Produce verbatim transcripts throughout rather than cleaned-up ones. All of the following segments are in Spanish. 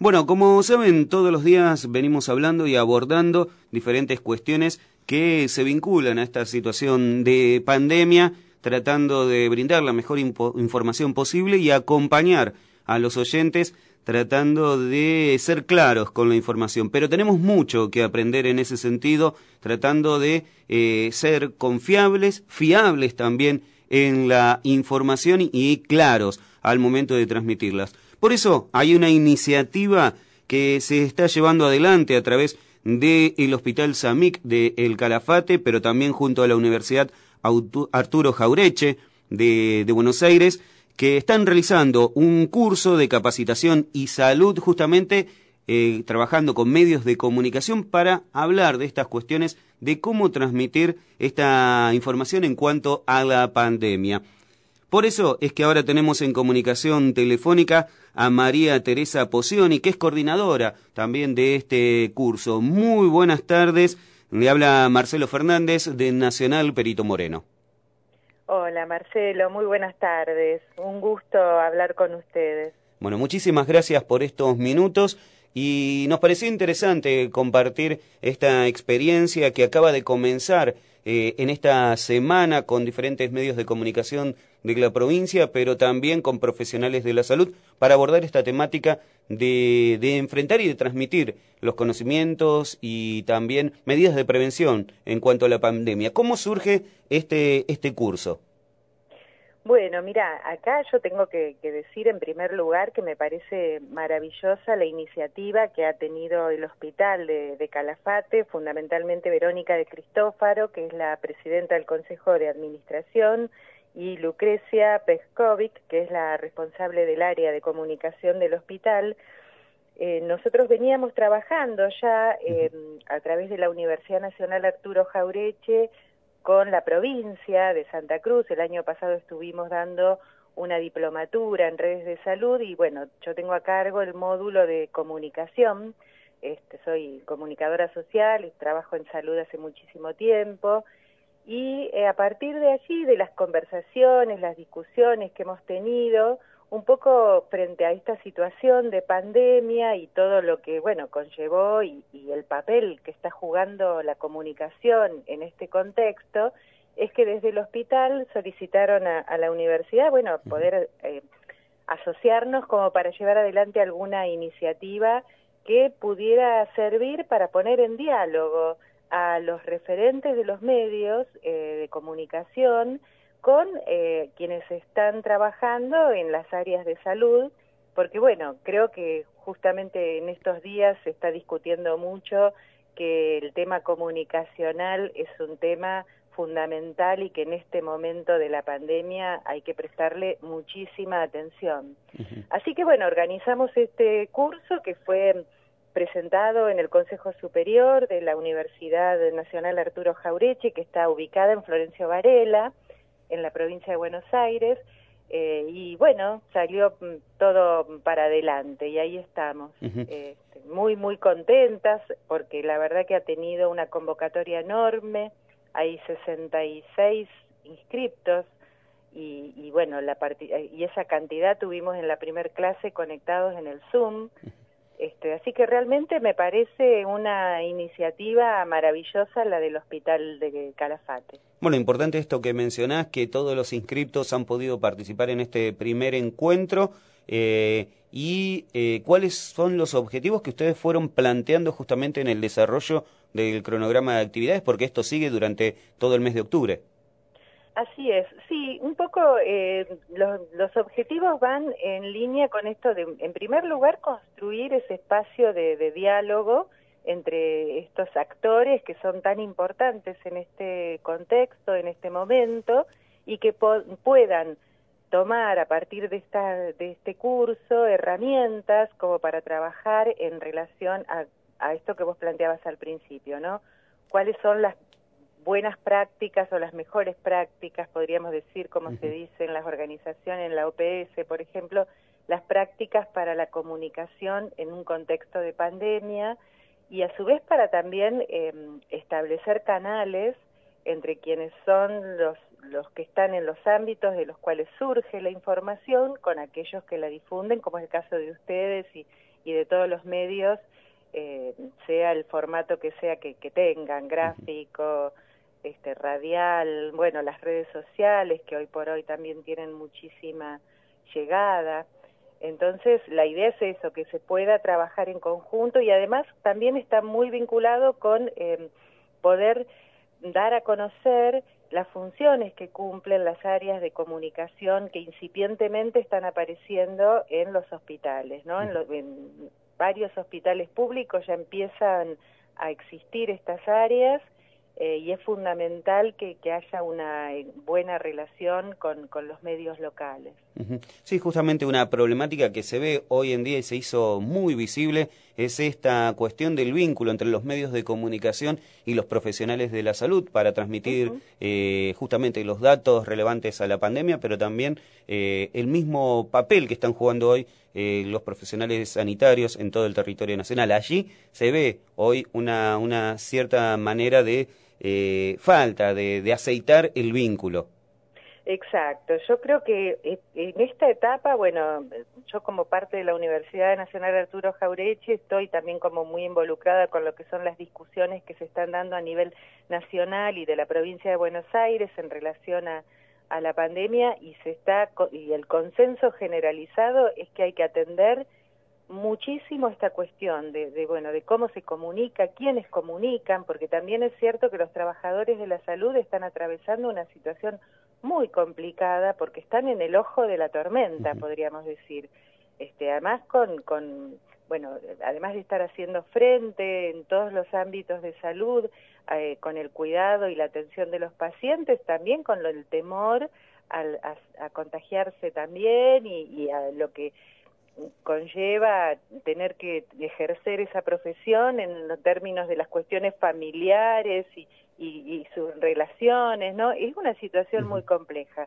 Bueno, como saben, todos los días venimos hablando y abordando diferentes cuestiones que se vinculan a esta situación de pandemia, tratando de brindar la mejor información posible y acompañar a los oyentes tratando de ser claros con la información. Pero tenemos mucho que aprender en ese sentido, tratando de eh, ser confiables, fiables también en la información y claros al momento de transmitirlas. Por eso hay una iniciativa que se está llevando adelante a través del Hospital Samic de El Calafate, pero también junto a la Universidad Arturo Jauretche de, de Buenos Aires, que están realizando un curso de capacitación y salud justamente eh, trabajando con medios de comunicación para hablar de estas cuestiones de cómo transmitir esta información en cuanto a la pandemia. Por eso es que ahora tenemos en comunicación telefónica a María Teresa Posioni, que es coordinadora también de este curso. Muy buenas tardes, le habla Marcelo Fernández de Nacional Perito Moreno. Hola Marcelo, muy buenas tardes, un gusto hablar con ustedes. Bueno, muchísimas gracias por estos minutos y nos pareció interesante compartir esta experiencia que acaba de comenzar eh, en esta semana con diferentes medios de comunicación de la provincia, pero también con profesionales de la salud para abordar esta temática de, de enfrentar y de transmitir los conocimientos y también medidas de prevención en cuanto a la pandemia. ¿Cómo surge este, este curso? Bueno, mira, acá yo tengo que, que decir en primer lugar que me parece maravillosa la iniciativa que ha tenido el Hospital de, de Calafate, fundamentalmente Verónica de Cristófaro, que es la presidenta del Consejo de Administración, y Lucrecia Pescovic, que es la responsable del área de comunicación del hospital. Eh, nosotros veníamos trabajando ya eh, a través de la Universidad Nacional Arturo Jauretche con la provincia de Santa Cruz. El año pasado estuvimos dando una diplomatura en redes de salud y bueno, yo tengo a cargo el módulo de comunicación. Este, soy comunicadora social y trabajo en salud hace muchísimo tiempo. Y eh, a partir de allí, de las conversaciones, las discusiones que hemos tenido, un poco frente a esta situación de pandemia y todo lo que, bueno, conllevó y, y el papel que está jugando la comunicación en este contexto, es que desde el hospital solicitaron a, a la universidad, bueno, poder eh, asociarnos como para llevar adelante alguna iniciativa que pudiera servir para poner en diálogo a los referentes de los medios eh, de comunicación con eh, quienes están trabajando en las áreas de salud, porque bueno, creo que justamente en estos días se está discutiendo mucho que el tema comunicacional es un tema fundamental y que en este momento de la pandemia hay que prestarle muchísima atención. Uh-huh. Así que bueno, organizamos este curso que fue presentado en el Consejo Superior de la Universidad Nacional Arturo Jauretche, que está ubicada en Florencio Varela, en la provincia de Buenos Aires, eh, y bueno, salió todo para adelante y ahí estamos. Uh-huh. eh, muy, muy contentas porque la verdad que ha tenido una convocatoria enorme, hay sesenta y seis inscriptos y, y bueno, la y esa cantidad tuvimos en la primer clase conectados en el Zoom. Este, así que realmente me parece una iniciativa maravillosa la del Hospital de Calafate. Bueno, importante esto que mencionás, que todos los inscriptos han podido participar en este primer encuentro eh, y eh, cuáles son los objetivos que ustedes fueron planteando justamente en el desarrollo del cronograma de actividades, porque esto sigue durante todo el mes de octubre. Así es, sí, un poco eh, los, los objetivos van en línea con esto de, en primer lugar, construir ese espacio de, de diálogo entre estos actores que son tan importantes en este contexto, en este momento, y que puedan tomar a partir de, esta, de este curso herramientas como para trabajar en relación a, a esto que vos planteabas al principio, ¿no? ¿Cuáles son las buenas prácticas o las mejores prácticas, podríamos decir, como uh-huh. se dice en las organizaciones, en la O P S, por ejemplo, las prácticas para la comunicación en un contexto de pandemia y a su vez para también eh, establecer canales entre quienes son los, los que están en los ámbitos de los cuales surge la información con aquellos que la difunden, como es el caso de ustedes y, y de todos los medios, eh, sea el formato que sea que, que tengan, gráfico, este, radial, bueno, las redes sociales, que hoy por hoy también tienen muchísima llegada. Entonces, la idea es eso, que se pueda trabajar en conjunto, y además también está muy vinculado con eh, poder dar a conocer las funciones que cumplen las áreas de comunicación que incipientemente están apareciendo en los hospitales, ¿no? En, los, en varios hospitales públicos ya empiezan a existir estas áreas, eh, y es fundamental que, que haya una buena relación con, con los medios locales. Uh-huh. Sí, justamente una problemática que se ve hoy en día y se hizo muy visible es esta cuestión del vínculo entre los medios de comunicación y los profesionales de la salud para transmitir uh-huh. eh, justamente los datos relevantes a la pandemia, pero también eh, el mismo papel que están jugando hoy eh, los profesionales sanitarios en todo el territorio nacional. Allí se ve hoy una, una cierta manera de eh, falta de, de aceitar el vínculo. Exacto, yo creo que en esta etapa, bueno, yo como parte de la Universidad Nacional Arturo Jauretche estoy también como muy involucrada con lo que son las discusiones que se están dando a nivel nacional y de la provincia de Buenos Aires en relación a, a la pandemia, y se está y el consenso generalizado es que hay que atender muchísimo esta cuestión de, de bueno de cómo se comunica, quiénes comunican, porque también es cierto que los trabajadores de la salud están atravesando una situación muy complicada porque están en el ojo de la tormenta, uh-huh. podríamos decir. Este, además con, con, bueno, además de estar haciendo frente en todos los ámbitos de salud, eh, con el cuidado y la atención de los pacientes, también con lo, el temor al, a, a contagiarse también y, y a lo que conlleva tener que ejercer esa profesión en los términos de las cuestiones familiares y Y, y sus relaciones, ¿no? Es una situación uh-huh. muy compleja.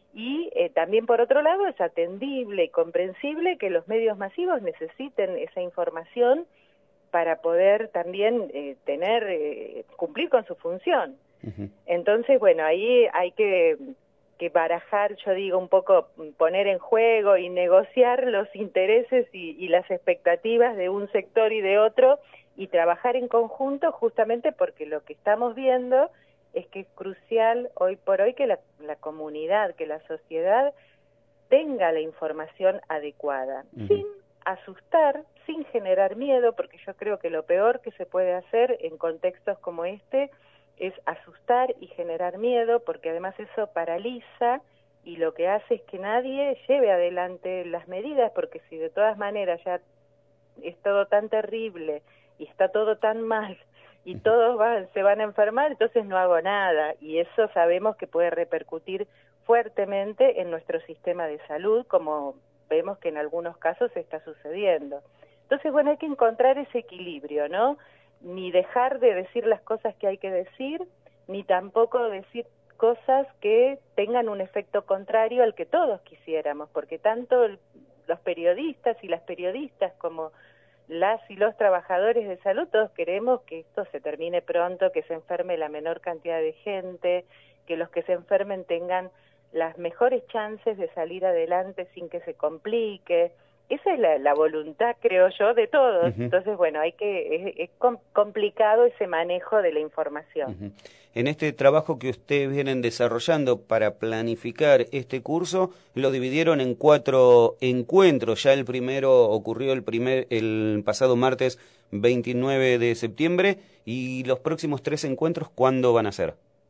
Y eh, también, por otro lado, es atendible y comprensible que los medios masivos necesiten esa información para poder también eh, tener, eh, cumplir con su función. Uh-huh. Entonces, bueno, ahí hay que, que barajar, yo digo, un poco poner en juego y negociar los intereses y, y las expectativas de un sector y de otro, y trabajar en conjunto, justamente porque lo que estamos viendo es que es crucial hoy por hoy que la, la comunidad, que la sociedad tenga la información adecuada, uh-huh. sin asustar, sin generar miedo, porque yo creo que lo peor que se puede hacer en contextos como este es asustar y generar miedo, porque además eso paraliza y lo que hace es que nadie lleve adelante las medidas, porque si de todas maneras ya es todo tan terrible y está todo tan mal y todos van, se van a enfermar, entonces no hago nada, y eso sabemos que puede repercutir fuertemente en nuestro sistema de salud, como vemos que en algunos casos está sucediendo. Entonces, bueno, hay que encontrar ese equilibrio, ¿no? Ni dejar de decir las cosas que hay que decir, ni tampoco decir cosas que tengan un efecto contrario al que todos quisiéramos, porque tanto el, los periodistas y las periodistas como las y los trabajadores de salud, todos queremos que esto se termine pronto, que se enferme la menor cantidad de gente, que los que se enfermen tengan las mejores chances de salir adelante sin que se complique. Esa es la, la voluntad, creo yo, de todos. Uh-huh. Entonces, bueno, hay que es, es complicado ese manejo de la información. Uh-huh. En este trabajo que ustedes vienen desarrollando para planificar este curso, lo dividieron en cuatro encuentros. Ya el primero ocurrió el primer el pasado martes veintinueve de septiembre, y los próximos tres encuentros, ¿cuándo van a ser?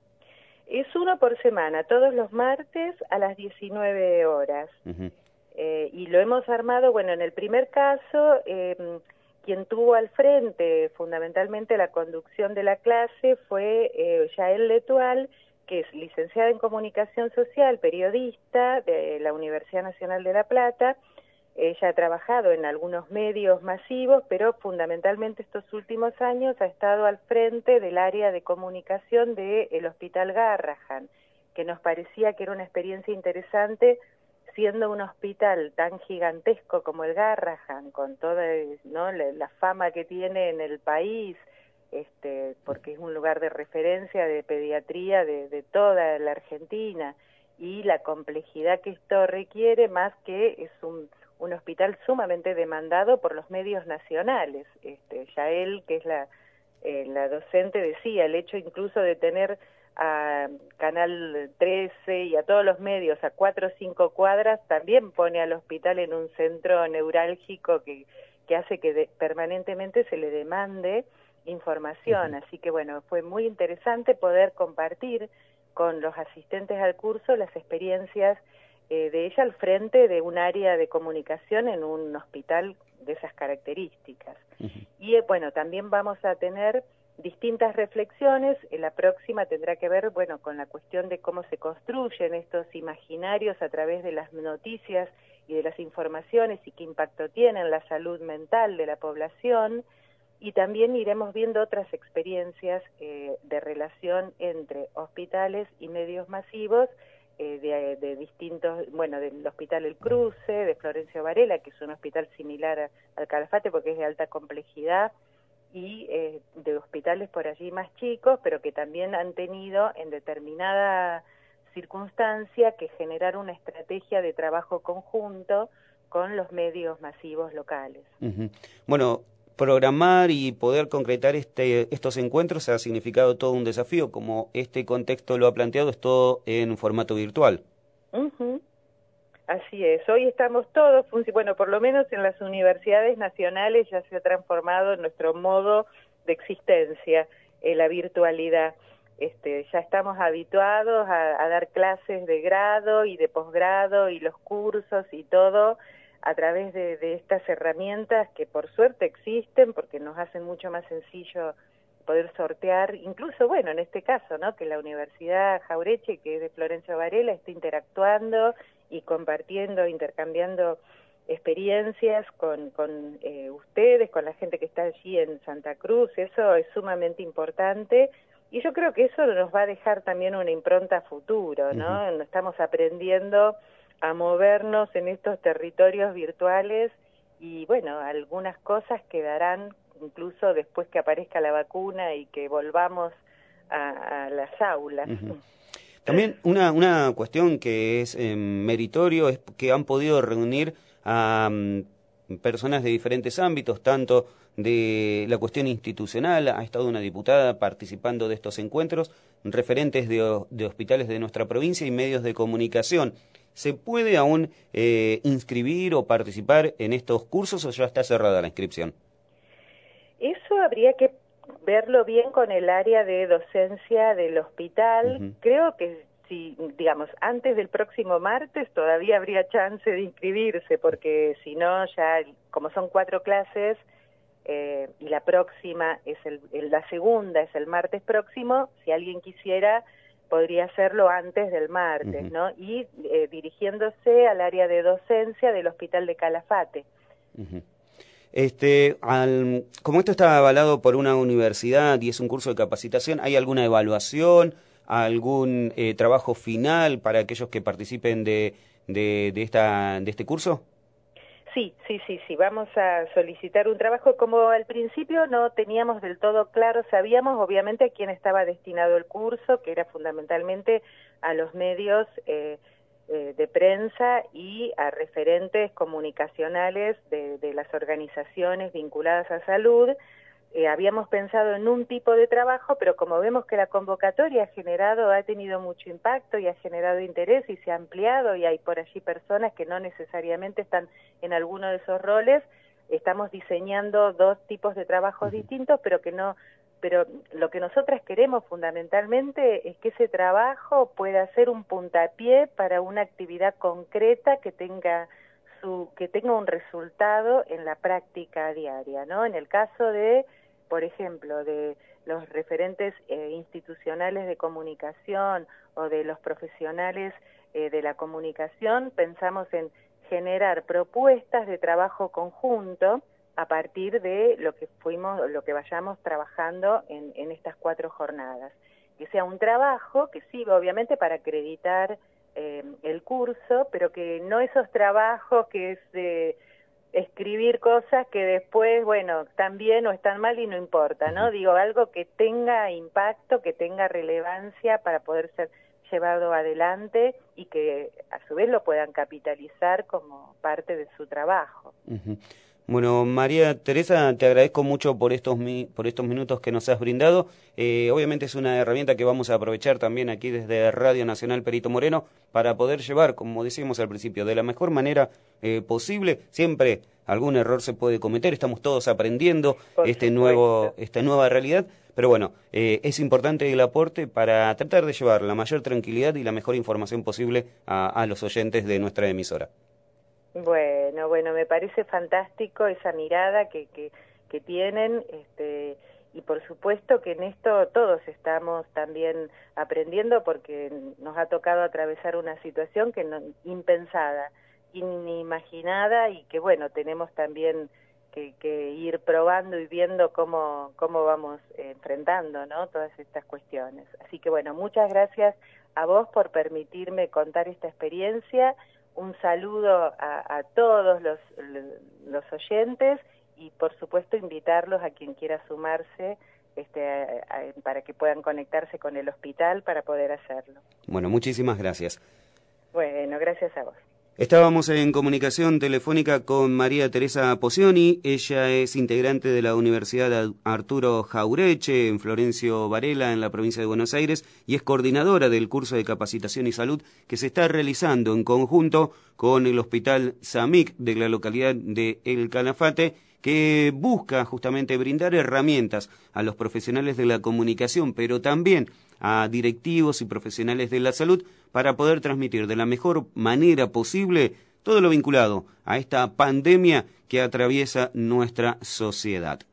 Es uno por semana, todos los martes a las diecinueve horas. Uh-huh. Eh, y lo hemos armado, bueno, en el primer caso, eh, quien tuvo al frente fundamentalmente la conducción de la clase fue eh, Yael Letual, que es licenciada en Comunicación Social, periodista de la Universidad Nacional de La Plata. Ella ha trabajado en algunos medios masivos, pero fundamentalmente estos últimos años ha estado al frente del área de comunicación del Hospital Garrahan, que nos parecía que era una experiencia interesante, siendo un hospital tan gigantesco como el Garrahan, con toda, ¿no?, la, la fama que tiene en el país, este, porque es un lugar de referencia de pediatría de, de toda la Argentina, y la complejidad que esto requiere, más que es un, un hospital sumamente demandado por los medios nacionales. Este, Yael, que es la, eh, la docente, decía, el hecho incluso de tener a Canal trece y a todos los medios a cuatro o cinco cuadras, también pone al hospital en un centro neurálgico que, que hace que de, permanentemente se le demande información. Así que bueno, fue muy interesante poder compartir con los asistentes al curso las experiencias eh, de ella al frente de un área de comunicación en un hospital de esas características. Uh-huh. Y eh, bueno, también vamos a tener distintas reflexiones. La próxima tendrá que ver, bueno, con la cuestión de cómo se construyen estos imaginarios a través de las noticias y de las informaciones y qué impacto tienen en la salud mental de la población. Y también iremos viendo otras experiencias eh, de relación entre hospitales y medios masivos eh, de, de distintos, bueno, del Hospital El Cruce, de Florencio Varela, que es un hospital similar a, al Calafate porque es de alta complejidad, y eh, de hospitales por allí más chicos, pero que también han tenido en determinada circunstancia que generar una estrategia de trabajo conjunto con los medios masivos locales. Uh-huh. Bueno, programar y poder concretar este, estos encuentros ha significado todo un desafío, como este contexto lo ha planteado, es todo en un formato virtual. Uh-huh. Así es, hoy estamos todos, bueno, por lo menos en las universidades nacionales ya se ha transformado en nuestro modo de existencia, eh, la virtualidad. Este, ya estamos habituados a, a dar clases de grado y de posgrado y los cursos y todo a través de, de estas herramientas que por suerte existen porque nos hacen mucho más sencillo poder sortear, incluso, bueno, en este caso, ¿no?, que la Universidad Jauretche, que es de Florencio Varela, esté interactuando y compartiendo, intercambiando experiencias con, con eh, ustedes, con la gente que está allí en Santa Cruz. Eso es sumamente importante y yo creo que eso nos va a dejar también una impronta a futuro, ¿no? Uh-huh. Estamos aprendiendo a movernos en estos territorios virtuales y, bueno, algunas cosas quedarán incluso después que aparezca la vacuna y que volvamos a, a las aulas. Uh-huh. También una, una cuestión que es eh, meritorio es que han podido reunir a um, personas de diferentes ámbitos, tanto de la cuestión institucional, ha estado una diputada participando de estos encuentros, referentes de, de hospitales de nuestra provincia y medios de comunicación. ¿Se puede aún eh, inscribir o participar en estos cursos o ya está cerrada la inscripción? Eso habría que verlo bien con el área de docencia del hospital. Uh-huh. Creo que si, digamos, antes del próximo martes todavía habría chance de inscribirse, porque si no, ya, como son cuatro clases, eh, y la próxima es el, el, la segunda es el martes próximo, si alguien quisiera, podría hacerlo antes del martes, uh-huh. ¿no? Y eh, dirigiéndose al área de docencia del Hospital de Calafate. Uh-huh. Este, al, como esto está avalado por una universidad y es un curso de capacitación, ¿hay alguna evaluación, algún eh, trabajo final para aquellos que participen de, de, de, esta, de este curso? Sí, sí, sí, sí, vamos a solicitar un trabajo. Como al principio no teníamos del todo claro, sabíamos obviamente a quién estaba destinado el curso, que era fundamentalmente a los medios eh, eh, de prensa y a referentes comunicacionales de, de las organizaciones vinculadas a salud. Eh, habíamos pensado en un tipo de trabajo, pero como vemos que la convocatoria ha generado, ha tenido mucho impacto y ha generado interés y se ha ampliado y hay por allí personas que no necesariamente están en alguno de esos roles, estamos diseñando dos tipos de trabajos distintos, pero que no, pero lo que nosotras queremos fundamentalmente es que ese trabajo pueda ser un puntapié para una actividad concreta que tenga su, que tenga un resultado en la práctica diaria, ¿no? En el caso de, por ejemplo, de los referentes eh, institucionales de comunicación o de los profesionales eh, de la comunicación, pensamos en generar propuestas de trabajo conjunto a partir de lo que fuimos, lo que vayamos trabajando en, en estas cuatro jornadas. Que sea un trabajo que sirva obviamente para acreditar eh, el curso, pero que no esos trabajos que es de escribir cosas que después, bueno, están bien o están mal y no importa, ¿no? Digo, algo que tenga impacto, que tenga relevancia para poder ser llevado adelante y que a su vez lo puedan capitalizar como parte de su trabajo. Uh-huh. Bueno, María Teresa, te agradezco mucho por estos mi, por estos minutos que nos has brindado. Eh, obviamente es una herramienta que vamos a aprovechar también aquí desde Radio Nacional Perito Moreno para poder llevar, como decíamos al principio, de la mejor manera eh, posible. Siempre algún error se puede cometer, estamos todos aprendiendo este nuevo, esta nueva realidad, pero bueno, eh, es importante el aporte para tratar de llevar la mayor tranquilidad y la mejor información posible a, a los oyentes de nuestra emisora. Bueno, bueno, me parece fantástico esa mirada que, que, que tienen, este, y por supuesto que en esto todos estamos también aprendiendo porque nos ha tocado atravesar una situación que no, impensada, inimaginada, y que bueno, tenemos también que, que ir probando y viendo cómo, cómo vamos enfrentando, ¿no?, todas estas cuestiones. Así que bueno, muchas gracias a vos por permitirme contar esta experiencia. Un saludo a, a todos los, los oyentes y por supuesto invitarlos a quien quiera sumarse este, a, a, para que puedan conectarse con el hospital para poder hacerlo. Bueno, muchísimas gracias. Bueno, gracias a vos. Estábamos en comunicación telefónica con María Teresa Posioni. Ella es integrante de la Universidad Arturo Jaureche en Florencio Varela, en la provincia de Buenos Aires, y es coordinadora del curso de capacitación y salud que se está realizando en conjunto con el Hospital SAMIC de la localidad de El Calafate, que busca justamente brindar herramientas a los profesionales de la comunicación, pero también a directivos y profesionales de la salud para poder transmitir de la mejor manera posible todo lo vinculado a esta pandemia que atraviesa nuestra sociedad.